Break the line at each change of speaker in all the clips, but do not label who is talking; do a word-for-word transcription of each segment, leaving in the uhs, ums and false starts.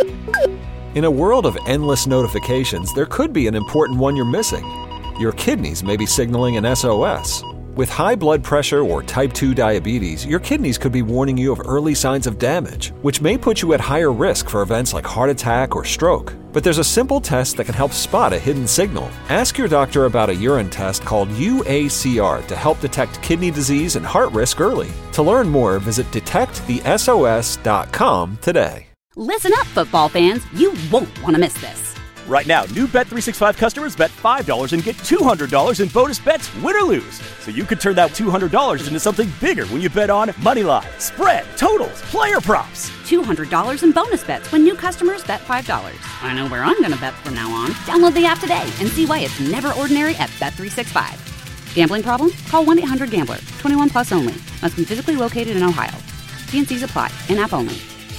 In a world of endless notifications, there could be an important one you're missing. Your kidneys may be signaling an S O S. With high blood pressure or type two diabetes, your kidneys could be warning you of early signs of damage, which may put you at higher risk for events like heart attack or stroke. But there's a simple test that can help spot a hidden signal. Ask your doctor about a urine test called U A C R to help detect kidney disease and heart risk early. To learn more, visit detect the S O S dot com today.
Listen up, football fans. You won't want to miss this.
Right now, new Bet three sixty-five customers bet five dollars and get two hundred dollars in bonus bets, win or lose. So you could turn that two hundred dollars into something bigger when you bet on moneyline, spread, totals, player props.
two hundred dollars in bonus bets when new customers bet five dollars. I know where I'm going to bet from now on. Download the app today and see why it's never ordinary at Bet three sixty-five. Gambling problem? Call one eight hundred gambler. twenty-one plus only. Must be physically located in Ohio. T and C's apply. In-app only.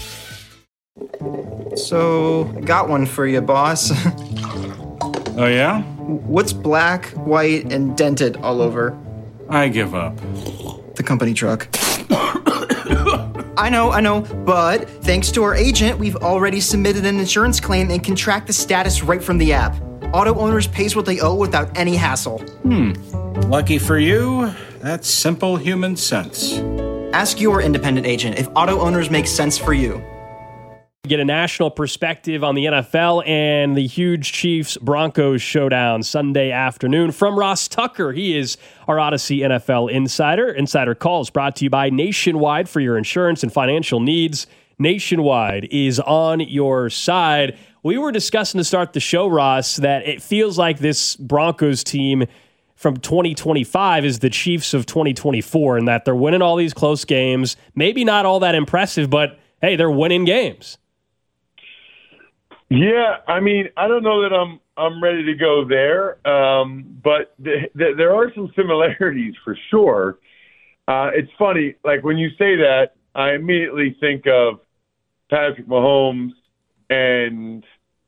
So, got one for you, boss.
Oh, yeah?
What's black, white, and dented all over?
I give up.
The company truck. I know, I know, but thanks to our agent, we've already submitted an insurance claim and can track the status right from the app. Auto owners pays what they owe without any hassle.
Hmm. Lucky for you, that's simple human sense.
Ask your independent agent if auto owners make sense for you.
Get a national perspective on the N F L and the huge Chiefs-Broncos showdown Sunday afternoon from Ross Tucker. He is our Odyssey N F L insider. Insider Calls brought to you by Nationwide for your insurance and financial needs. Nationwide is on your side. We were discussing to start the show, Ross, that it feels like this Broncos team from twenty twenty-five is the Chiefs of twenty twenty-four, and that they're winning all these close games. Maybe not all that impressive, but hey, they're winning games.
Yeah, I mean, I don't know that I'm I'm ready to go there, um, but th- th- there are some similarities for sure. Uh, it's funny, like when you say that, I immediately think of Patrick Mahomes and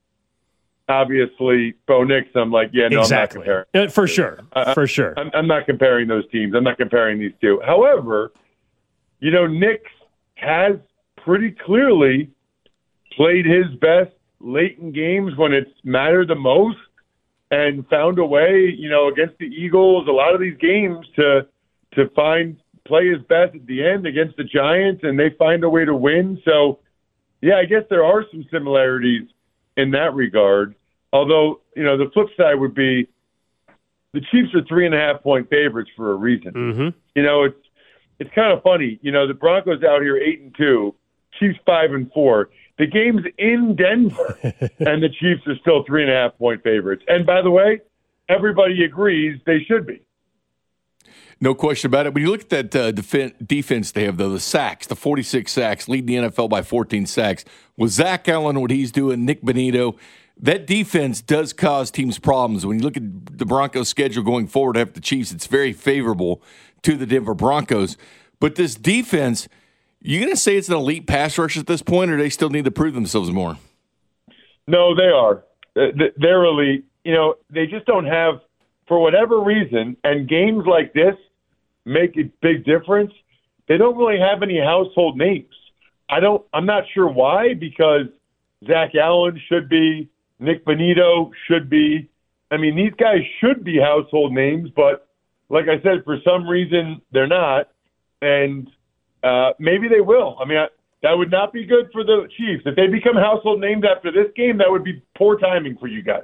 obviously Bo Nix. I'm like, yeah, no,
exactly.
I'm not comparing.
Uh, for sure,
I,
for sure.
I'm, I'm not comparing those teams. I'm not comparing these two. However, you know, Nix has pretty clearly played his best late in games when it's mattered the most and found a way, you know, against the Eagles, a lot of these games to to find play his best at the end against the Giants, and they find a way to win. So, yeah, I guess there are some similarities in that regard. Although, you know, the flip side would be the Chiefs are three and a half point favorites for a reason.
Mm-hmm.
You know, it's it's kind of funny. You know, the Broncos out here eight and two, Chiefs five and four. The game's in Denver, and the Chiefs are still three and a half point favorites. And by the way, everybody agrees they should be.
No question about it. When you look at that uh, def- defense they have, though, the sacks, the forty-six sacks, leading the N F L by fourteen sacks. With Zach Allen, what he's doing, Nick Bonito, that defense does cause teams problems. When you look at the Broncos' schedule going forward after the Chiefs, it's very favorable to the Denver Broncos. But this defense, you going to say it's an elite pass rush at this point, or do they still need to prove themselves more?
No, they are. They're elite. You know, they just don't have, for whatever reason, and games like this make a big difference. They don't really have any household names. I don't. I'm not sure why, because Zach Allen should be, Nick Bonito should be. I mean, these guys should be household names, but like I said, for some reason they're not, and uh, maybe they will. I mean, I, that would not be good for the Chiefs if they become household names after this game. That would be poor timing for you guys.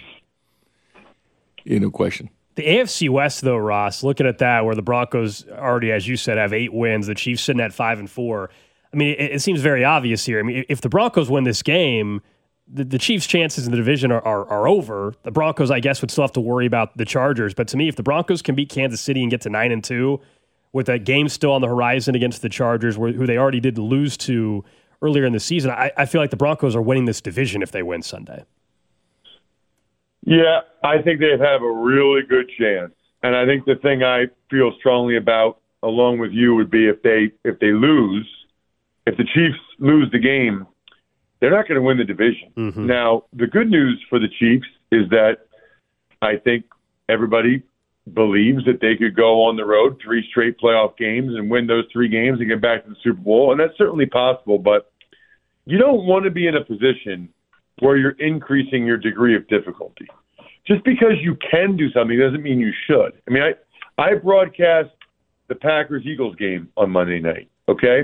Yeah, no question.
The A F C West, though, Ross, looking at that, where the Broncos already, as you said, have eight wins, the Chiefs sitting at five and four. I mean, it, it seems very obvious here. I mean, if the Broncos win this game, the, the Chiefs' chances in the division are, are are over. The Broncos, I guess, would still have to worry about the Chargers. But to me, if the Broncos can beat Kansas City and get to nine and two, with that game still on the horizon against the Chargers, where, who they already did lose to earlier in the season, I, I feel like the Broncos are winning this division if they win Sunday.
Yeah, I think they'd have a really good chance. And I think the thing I feel strongly about, along with you, would be if they if they lose, if the Chiefs lose the game, they're not going to win the division. Mm-hmm. Now, the good news for the Chiefs is that I think everybody believes that they could go on the road, three straight playoff games, and win those three games and get back to the Super Bowl. And that's certainly possible. But, you don't want to be in a position where you're increasing your degree of difficulty. Just because you can do something doesn't mean you should. I mean, I, I broadcast the Packers-Eagles game on Monday night, okay?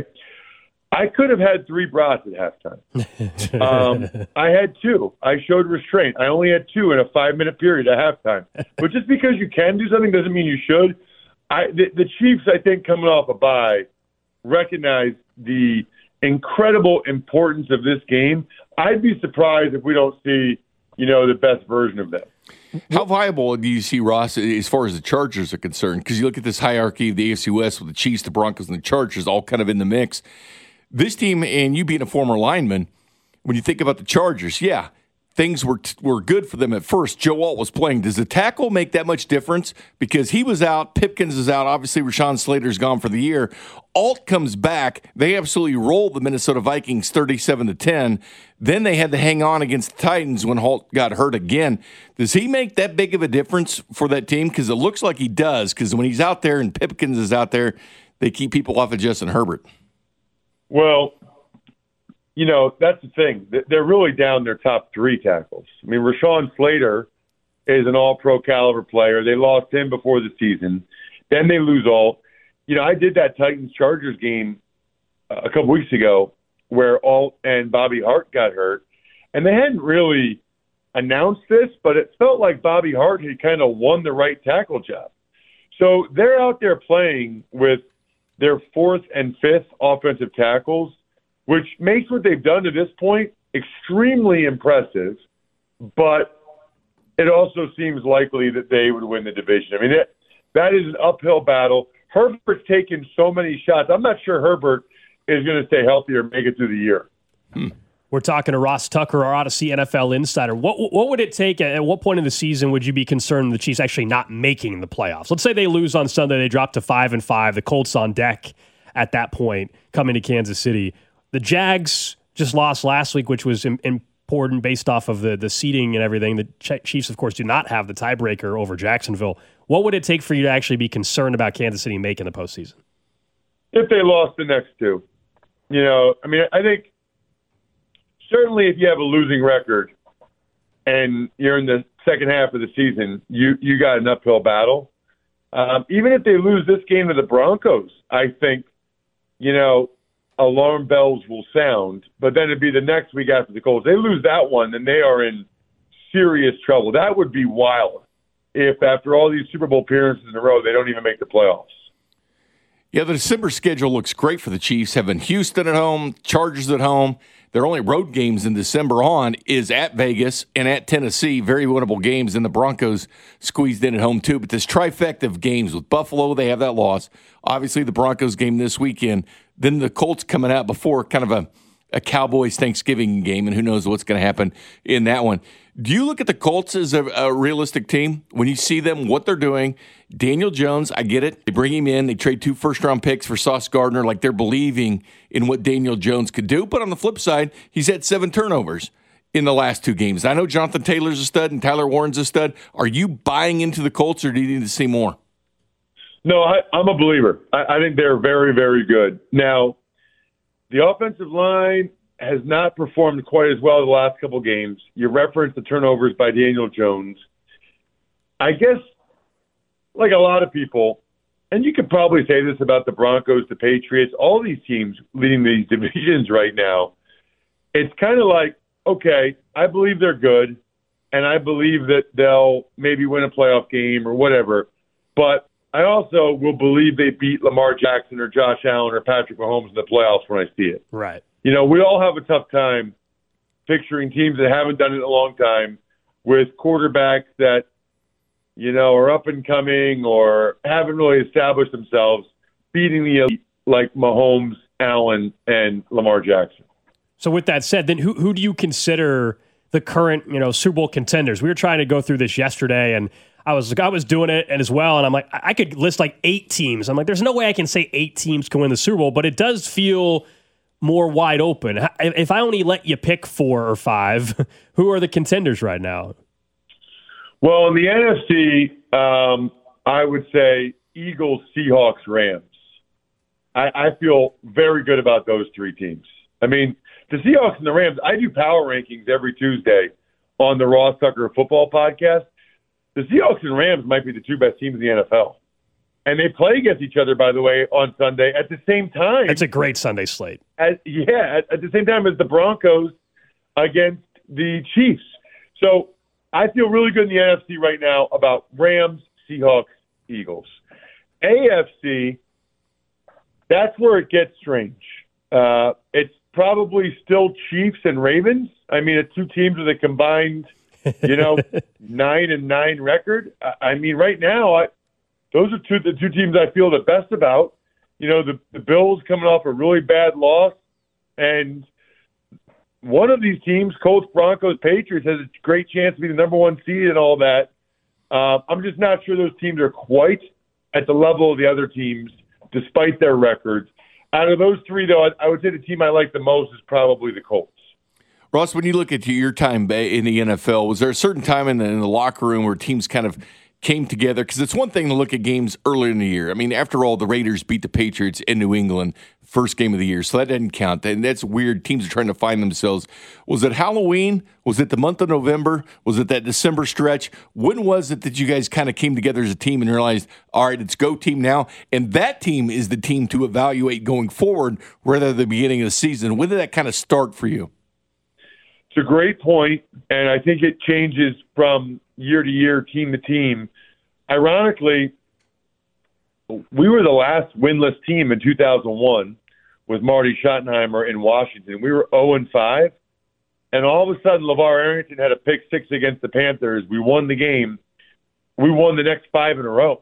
I could have had three brats at halftime. Um, I had two. I showed restraint. I only had two in a five-minute period at halftime. But just because you can do something doesn't mean you should. I, the, the Chiefs, I think, coming off a bye, recognize the incredible importance of this game. I'd be surprised if we don't see, you know, the best version of them.
How viable do you see, Ross, as far as the Chargers are concerned? Because you look at this hierarchy of the A F C West with the Chiefs, the Broncos, and the Chargers all kind of in the mix. This team, and you being a former lineman, when you think about the Chargers, yeah, things were were good for them at first. Joe Alt was playing. Does the tackle make that much difference? Because he was out, Pipkins is out, obviously Rashawn Slater's gone for the year. Alt comes back. They absolutely rolled the Minnesota Vikings thirty-seven to ten. Then they had to hang on against the Titans when Alt got hurt again. Does he make that big of a difference for that team? Because it looks like he does, because when he's out there and Pipkins is out there, they keep people off of Justin Herbert.
Well, you know, that's the thing. They're really down their top three tackles. I mean, Rashawn Slater is an all-pro caliber player. They lost him before the season. Then they lose Alt. You know, I did that Titans-Chargers game a couple weeks ago where Alt and Bobby Hart got hurt. And they hadn't really announced this, but it felt like Bobby Hart had kind of won the right tackle job. So they're out there playing with their fourth and fifth offensive tackles, which makes what they've done to this point extremely impressive, but it also seems likely that they would win the division. I mean, that, that is an uphill battle. Herbert's taken so many shots. I'm not sure Herbert is going to stay healthy or make it through the year.
Hmm. We're talking to Ross Tucker, our Odyssey N F L insider. What what would it take? At what point in the season would you be concerned the Chiefs actually not making the playoffs? Let's say they lose on Sunday, they drop to five and five. The Colts on deck at that point, coming to Kansas City. The Jags just lost last week, which was important based off of the the seeding and everything. The Chiefs, of course, do not have the tiebreaker over Jacksonville. What would it take for you to actually be concerned about Kansas City making the postseason?
If they lost the next two, you know, I mean, I think. Certainly, if you have a losing record and you're in the second half of the season, you, you got an uphill battle. Um, even if they lose this game to the Broncos, I think, you know, alarm bells will sound. But then it'd be the next week after the Colts. They lose that one, then they are in serious trouble. That would be wild if after all these Super Bowl appearances in a row, they don't even make the playoffs.
Yeah, the December schedule looks great for the Chiefs. Having Houston at home, Chargers at home. Their only road games in December on is at Vegas and at Tennessee. Very winnable games, and the Broncos squeezed in at home too. But this trifecta of games with Buffalo, they have that loss. Obviously, the Broncos game this weekend. Then the Colts coming out before kind of a, a Cowboys Thanksgiving game, and who knows what's going to happen in that one. Do you look at the Colts as a, a realistic team when you see them, what they're doing? Daniel Jones, I get it. They bring him in. They trade two first-round picks for Sauce Gardner, like they're believing in what Daniel Jones could do. But on the flip side, he's had seven turnovers in the last two games. I know Jonathan Taylor's a stud and Tyler Warren's a stud. Are you buying into the Colts, or do you need to see more?
No, I, I'm a believer. I, I think they're very, very good. Now, the offensive line has not performed quite as well the last couple games. You referenced the turnovers by Daniel Jones. I guess, like a lot of people, and you could probably say this about the Broncos, the Patriots, all these teams leading these divisions right now, it's kind of like, okay, I believe they're good, and I believe that they'll maybe win a playoff game or whatever, but I also will believe they beat Lamar Jackson or Josh Allen or Patrick Mahomes in the playoffs when I see it.
Right.
You know, we all have a tough time picturing teams that haven't done it in a long time with quarterbacks that, you know, are up and coming or haven't really established themselves, beating the elite like Mahomes, Allen, and Lamar Jackson.
So with that said, then who who do you consider the current, you know, Super Bowl contenders? We were trying to go through this yesterday, and I was I was doing it and as well, and I'm like, I could list like eight teams. I'm like, there's no way I can say eight teams can win the Super Bowl, but it does feel more wide open. If I only let you pick four or five, who are the contenders right now?
Well, in the N F C, um, I would say Eagles, Seahawks, Rams. I, I feel very good about those three teams. I mean, the Seahawks and the Rams, I do power rankings every Tuesday on the Ross Tucker Football Podcast. The Seahawks and Rams might be the two best teams in the N F L. And they play against each other, by the way, on Sunday at the same time.
It's a great Sunday slate.
As, yeah, at, at the same time as the Broncos against the Chiefs. So I feel really good in the N F C right now about Rams, Seahawks, Eagles. A F C, that's where it gets strange. Uh, it's probably still Chiefs and Ravens. I mean, it's two teams with a combined, you know, nine and nine record. I, I mean, right now, I, those are two the two teams I feel the best about. You know, the, the Bills coming off a really bad loss, and one of these teams, Colts, Broncos, Patriots, has a great chance to be the number one seed and all that. Uh, I'm just not sure those teams are quite at the level of the other teams, despite their records. Out of those three, though, I, I would say the team I like the most is probably the Colts.
Ross, when you look at your time in the N F L, was there a certain time in the, in the locker room where teams kind of came together? Because it's one thing to look at games earlier in the year. I mean, after all, the Raiders beat the Patriots in New England first game of the year, so that doesn't count. And that's weird. Teams are trying to find themselves. Was it Halloween? Was it the month of November? Was it that December stretch? When was it that you guys kind of came together as a team and realized, all right, it's go team now, and that team is the team to evaluate going forward rather than the beginning of the season? When did that kind of start for you?
It's a great point, and I think it changes from year to year, team to team. Ironically, we were the last winless team in two thousand one with Marty Schottenheimer in Washington. We were oh and five, and all of a sudden LeVar Arrington had a pick six against the Panthers. We won the game. We won the next five in a row.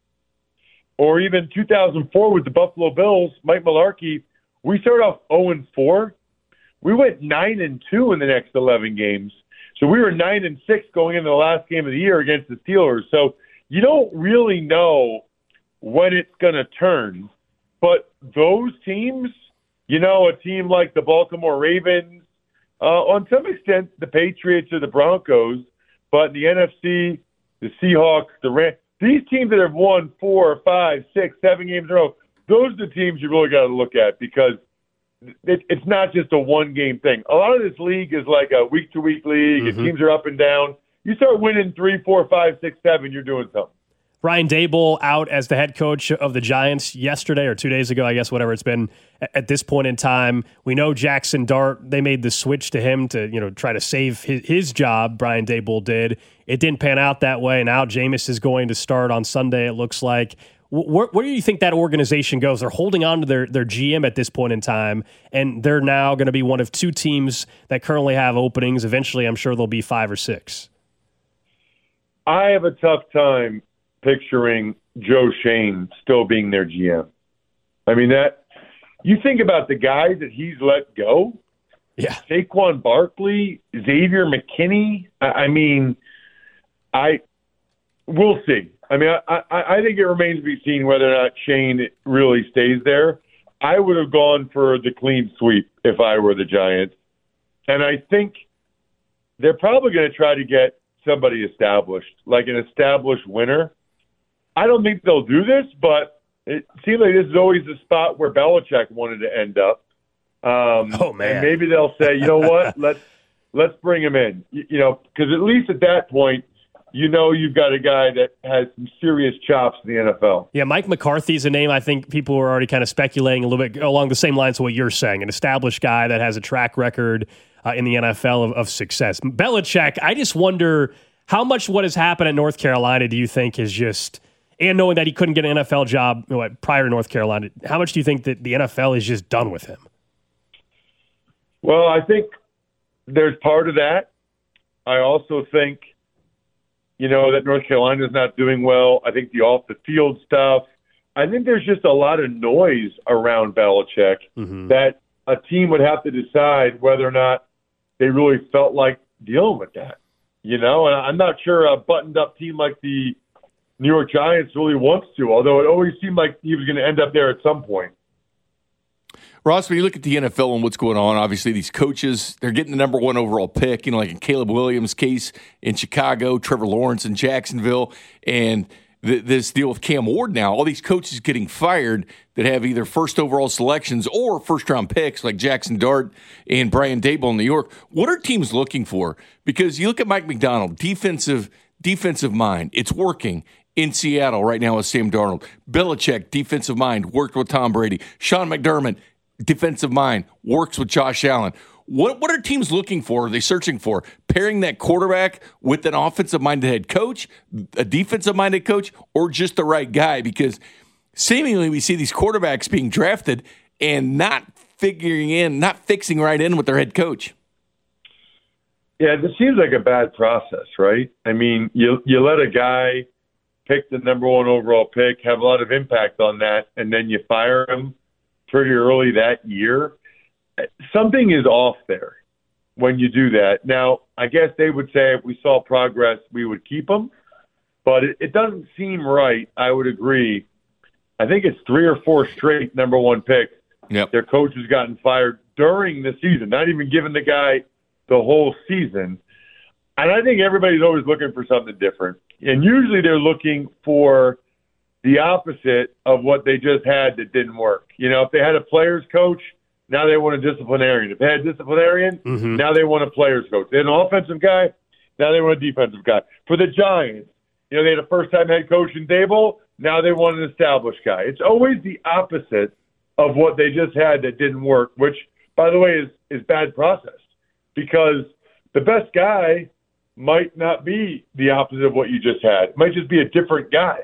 Or even two thousand four with the Buffalo Bills, Mike Mularkey, we started off oh and four. We went nine and two in the next eleven games. So we were nine and six going into the last game of the year against the Steelers. So you don't really know when it's going to turn. But those teams, you know, a team like the Baltimore Ravens, uh, on some extent the Patriots or the Broncos, but the N F C, the Seahawks, the Rams, these teams that have won four, five, six, seven games in a row, those are the teams you really got to look at because it, it's not just a one-game thing. A lot of this league is like a week-to-week league, mm-hmm. and teams are up and down. You start winning three, four, five, six, seven, you're doing something.
Brian Daboll out as the head coach of the Giants yesterday or two days ago, I guess, whatever it's been at this point in time. We know Jackson Dart, they made the switch to him to, you know, try to save his, his job, Brian Daboll did. It didn't pan out that way. Now Jameis is going to start on Sunday, it looks like. Where, where do you think that organization goes? They're holding on to their, their G M at this point in time, and they're now going to be one of two teams that currently have openings. Eventually, I'm sure there'll be five or six.
I have a tough time picturing Joe Schoen still being their G M. I mean, that you think about the guys that he's let go.
Yeah.
Saquon Barkley, Xavier McKinney. I, I mean, I we'll see. I mean, I, I, I think it remains to be seen whether or not Schoen really stays there. I would have gone for the clean sweep if I were the Giants. And I think they're probably going to try to get somebody established, like an established winner. I don't think they'll do this, but it seems like this is always the spot where Belichick wanted to end up. Um,
oh, man.
And maybe they'll say, you know what, let's let's bring him in. You, you know, because at least at that point, you know you've got a guy that has some serious chops in the N F L.
Yeah, Mike McCarthy's a name I think people were already kind of speculating a little bit along the same lines of what you're saying, an established guy that has a track record uh, in the N F L of, of success. Belichick, I just wonder how much what has happened at North Carolina do you think is just, and knowing that he couldn't get an N F L job you know, prior to North Carolina, how much do you think that the N F L is just done with him?
Well, I think there's part of that. I also think You know, that North Carolina's not doing well. I think the off-the-field stuff. I think there's just a lot of noise around Belichick mm-hmm. that a team would have to decide whether or not they really felt like dealing with that. You know, and I'm not sure a buttoned-up team like the New York Giants really wants to, although it always seemed like he was going to end up there at some point.
Ross, when you look at the N F L and what's going on, obviously these coaches, they're getting the number one overall pick, you know, like in Caleb Williams' case in Chicago, Trevor Lawrence in Jacksonville, and th- this deal with Cam Ward now. All these coaches getting fired that have either first overall selections or first round picks like Jackson Dart and Brian Daboll in New York. What are teams looking for? Because you look at Mike Macdonald, defensive defensive mind. It's working in Seattle right now with Sam Darnold. Belichick, defensive mind, worked with Tom Brady. Sean McDermott, defensive mind, works with Josh Allen. What what are teams looking for? Are they searching for? Pairing that quarterback with an offensive-minded head coach, a defensive-minded coach, or just the right guy? Because seemingly we see these quarterbacks being drafted and not figuring in, not fixing right in with their head coach.
Yeah, this seems like a bad process, right? I mean, you you let a guy pick the number one overall pick, have a lot of impact on that, and then you fire him pretty early that year. Something is off there when you do that. Now, I guess they would say if we saw progress, we would keep him, but it, it doesn't seem right. I would agree. I think it's three or four straight number one picks.
Yep.
Their coach has gotten fired during the season, not even giving the guy the whole season. And I think everybody's always looking for something different. And usually they're looking for the opposite of what they just had that didn't work. You know, if they had a player's coach, now they want a disciplinarian. If they had a disciplinarian, mm-hmm. now they want a player's coach. They had an offensive guy, now they want a defensive guy. For the Giants, you know, they had a first-time head coach in Daboll, now they want an established guy. It's always the opposite of what they just had that didn't work, which, by the way, is, is bad process because the best guy might not be the opposite of what you just had. It might just be a different guy.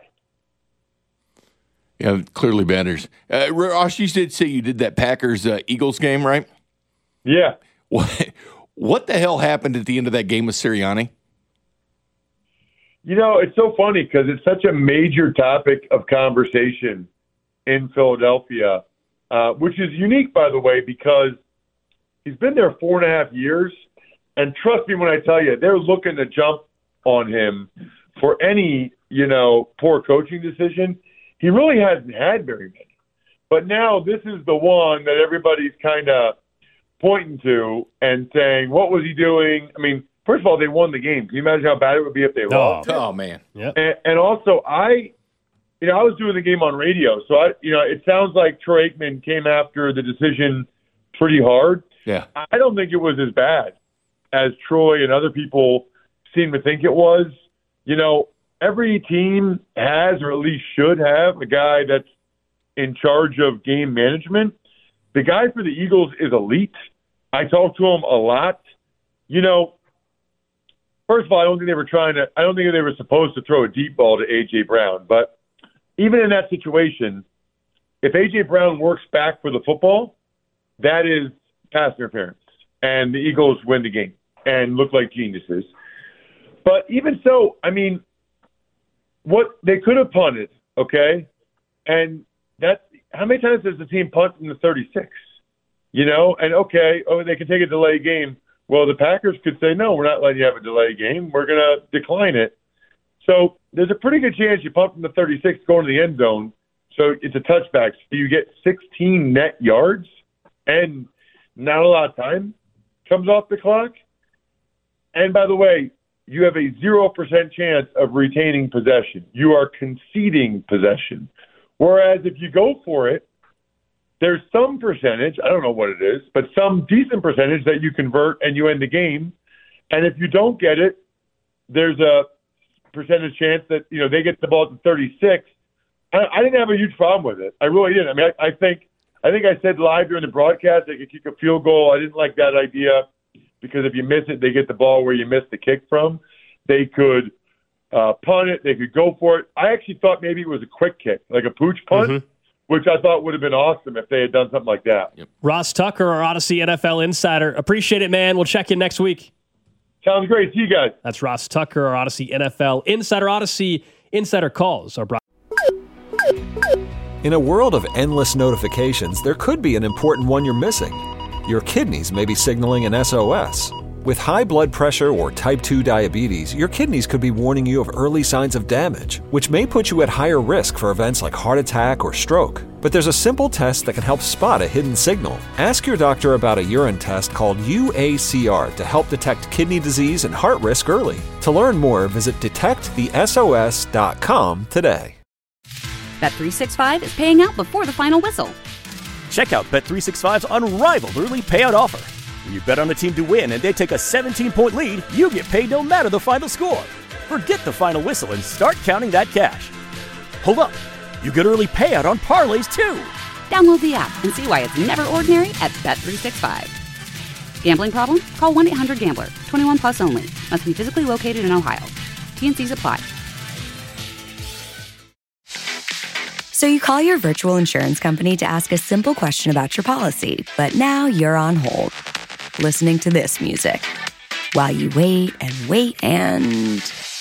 Yeah, clearly matters. Uh, Ross, you did say you did that Packers-Eagles uh, game, right?
Yeah.
What, what the hell happened at the end of that game with Sirianni?
You know, it's so funny because it's such a major topic of conversation in Philadelphia, uh, which is unique, by the way, because he's been there four and a half years. And trust me when I tell you, they're looking to jump on him for any, you know, poor coaching decision. He really hasn't had very many. But now this is the one that everybody's kind of pointing to and saying, what was he doing? I mean, first of all, they won the game. Can you imagine how bad it would be if they
oh,
lost?
Oh, man.
Yep.
And, and also, I, you know, I was doing the game on radio. So, I, you know, it sounds like Troy Aikman came after the decision pretty hard.
Yeah.
I don't think it was as bad as Troy and other people seem to think it was. You know, every team has, or at least should have, a guy that's in charge of game management. The guy for the Eagles is elite. I talk to him a lot. You know, first of all, I don't think they were trying to, I don't think they were supposed to throw a deep ball to A J. Brown. But even in that situation, if A J. Brown works back for the football, that is pass interference. And the Eagles win the game and look like geniuses. But even so, I mean, what they could have punted, okay? And that's how many times does the team punt from the thirty-six? You know, and okay, oh, they can take a delay game. Well, the Packers could say, no, we're not letting you have a delay game. We're going to decline it. So there's a pretty good chance you punt from the thirty-six going to the end zone. So it's a touchback. So you get sixteen net yards and not a lot of time comes off the clock. And by the way, you have a zero percent chance of retaining possession. You are conceding possession. Whereas if you go for it, there's some percentage, I don't know what it is, but some decent percentage that you convert and you end the game. And if you don't get it, there's a percentage chance that, you know, they get the ball at the thirty-six. I, I didn't have a huge problem with it. I really didn't. I mean, I, I think I think I said live during the broadcast they could kick a field goal. I didn't like that idea. Because if you miss it, they get the ball where you missed the kick from. They could uh, punt it. They could go for it. I actually thought maybe it was a quick kick, like a pooch punt, mm-hmm. which I thought would have been awesome if they had done something like that.
Yep. Ross Tucker, our Odyssey N F L insider. Appreciate it, man. We'll check in next week.
Sounds great. See you guys.
That's Ross Tucker, our Odyssey N F L insider. Odyssey Insider Calls are brought.
In a world of endless notifications, there could be an important one you're missing. Your kidneys may be signaling an S O S. With high blood pressure or type two diabetes, your kidneys could be warning you of early signs of damage, which may put you at higher risk for events like heart attack or stroke. But there's a simple test that can help spot a hidden signal. Ask your doctor about a urine test called U A C R to help detect kidney disease and heart risk early. To learn more, visit detect the S O S dot com today.
Bet three sixty-five is paying out before the final whistle.
Check out Bet three sixty-five's unrivaled early payout offer. When you bet on a team to win and they take a seventeen-point lead, you get paid no matter the final score. Forget the final whistle and start counting that cash. Hold up. You get early payout on parlays, too.
Download the app and see why it's never ordinary at Bet three sixty-five. Gambling problem? Call one eight hundred gambler. twenty-one plus only. Must be physically located in Ohio. T N Cs apply.
So you call your virtual insurance company to ask a simple question about your policy, but now you're on hold, listening to this music, while you wait and wait and...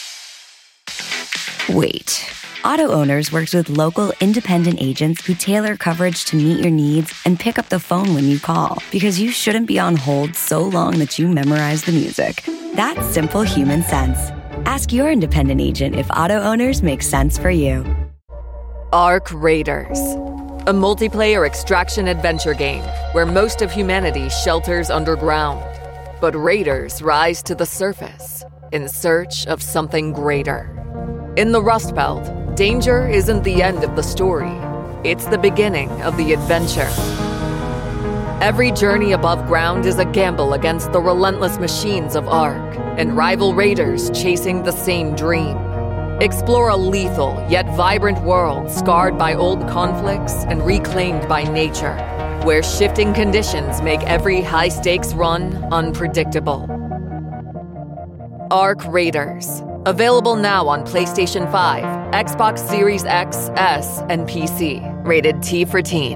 wait. Auto Owners works with local independent agents who tailor coverage to meet your needs and pick up the phone when you call, because you shouldn't be on hold so long that you memorize the music. That's simple human sense. Ask your independent agent if Auto Owners makes sense for you.
Ark Raiders, a multiplayer extraction adventure game where most of humanity shelters underground, but raiders rise to the surface in search of something greater. In the Rust Belt, danger isn't the end of the story. It's the beginning of the adventure. Every journey above ground is a gamble against the relentless machines of Ark and rival raiders chasing the same dream. Explore a lethal yet vibrant world scarred by old conflicts and reclaimed by nature, where shifting conditions make every high-stakes run unpredictable. Ark Raiders. Available now on PlayStation five, Xbox Series X, S, and P C. Rated T for Teen.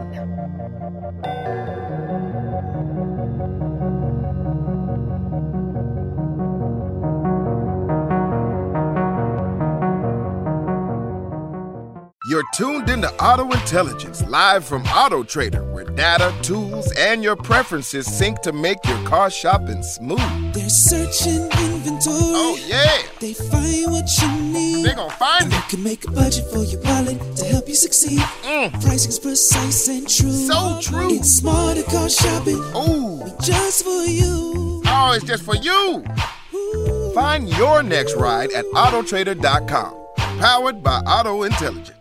You're tuned into Auto Intelligence, live from Auto Trader, where data, tools, and your preferences sync to make your car shopping smooth.
They're searching inventory.
Oh, yeah.
They find what you need.
They're gonna find
and
it.
You can make a budget for your wallet to help you succeed.
Mm.
Pricing's precise and true.
So true.
It's smarter car shopping.
Ooh.
Just for you.
Oh, it's just for you. Ooh. Find your next ride at Auto Trader dot com. Powered by Auto Intelligence.